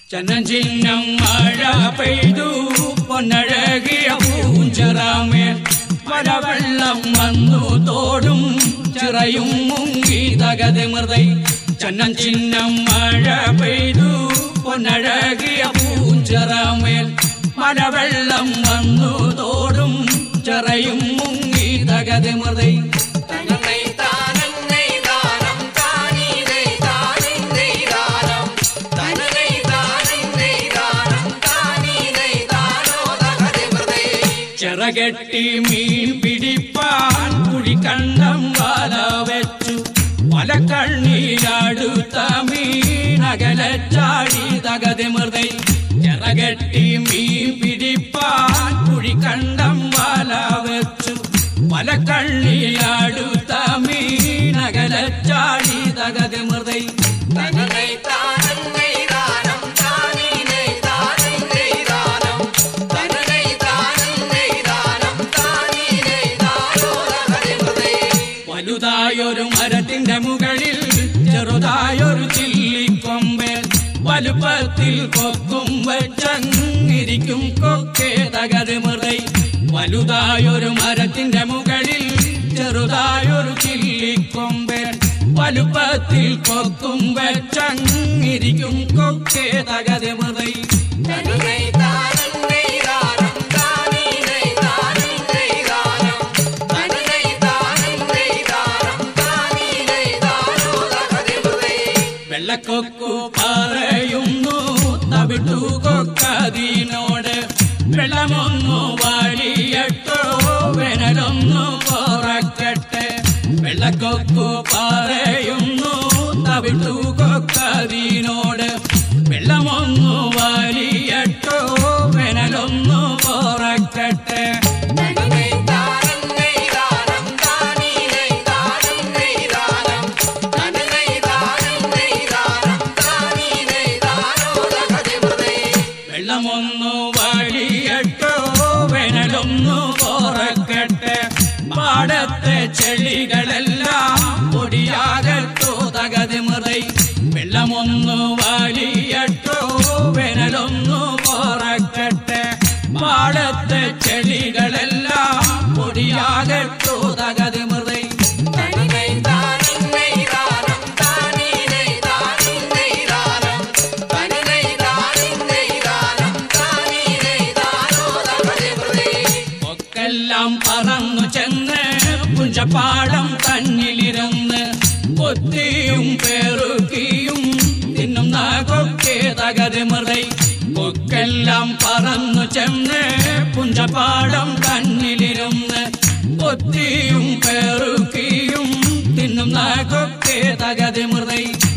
ചനഞ്ചിന്നം മഴ പെയ്തു പൊന്നഴകിയ പൂഞ്ചിറമേൽ മലവെള്ളം വന്നു തോടും ചിറയും മുങ്ങി തകതിമൃതൈ. ചനഞ്ചിന്നം മഴ പെയ്തു പൊന്നഴകിയ പൂഞ്ചിറമേൽ മലവെള്ളം വന്നു തോടും ചിറയും മുങ്ങി തകതിമൃതൈ. ചിറകെട്ടി മീൻ പിടിപ്പാൻ കുഴിക്കണ്ടം വല വെച്ചു വലക്കണ്ണീരടുത്ത മീനകലെ ചാടി തകതിമൃതൈ. ചിറകെട്ടി മീൻ പിടിപ്പാൻ കുഴിക്കണ്ടം വല വെച്ചു വലക്കണ്ണീരടുത്ത മീനകലെ ചാടി തകതിമൃതൈ. വലുതായൊരു മരത്തിന്റെ മുകളിൽ ചെറുതായൊരു ചില്ലിക്കൊമ്പേൽ വലുപ്പത്തിൽ കൊക്കും വെച്ചങ്ങിരിക്കും കൊക്കേ തകതിമൃതൈ. വലുതായൊരു മരത്തിന്റെ മുകളിൽ ചെറുതായൊരു ചില്ലിക്കൊമ്പേൽ വലുപ്പത്തിൽ കൊക്കും വെച്ചങ്ങിരിക്കും കൊക്കേ തകതിമൃതൈ. വെള്ളക്കൊക്കു പറയുന്നു തവിട്ടു കൊക്കതിനോട് വെള്ളമൊന്നു വാഴിയട്ടോ വേനലൊന്നു കുറക്കട്ടെ. വെള്ളക്കൊക്കു പറയുന്നു തവിട്ടു കൊക്കതിനോട് വെള്ളമൊന്നു വാഴിയട്ടോ വേനലൊന്നു കുറക്കട്ടെ. വെള്ളമൊന്നു വഴിയട്ടോ വേനലൊന്നു കുറക്കട്ടെ. പാടത്തെ ചെളികളെല്ലാം പൊടിയാകട്ടോ തകതിമൃതൈ. വെള്ളമൊന്നു വഴിയട്ടോ വേനലൊന്നു കുറക്കട്ടെ. പാടത്തെ ചെളികളെല്ലാം പൊടിയാകട്ടോ തകതിമൃതൈ. എല്ലാം പറന്നു ചെന്ന് പുഞ്ചപ്പാടം തന്നിലിരുന്ന് കൊത്തിയും പെറുക്കിയും തിന്നുന്ന കൊക്കേ തകതിമൃതൈ. കൊക്കെല്ലാം പറന്നു ചെന്ന് പുഞ്ചപ്പാടം തന്നിലിരുന്ന് കൊത്തിയും പെറുക്കിയും തിന്നുന്ന കൊക്കേ തകതിമൃതൈ.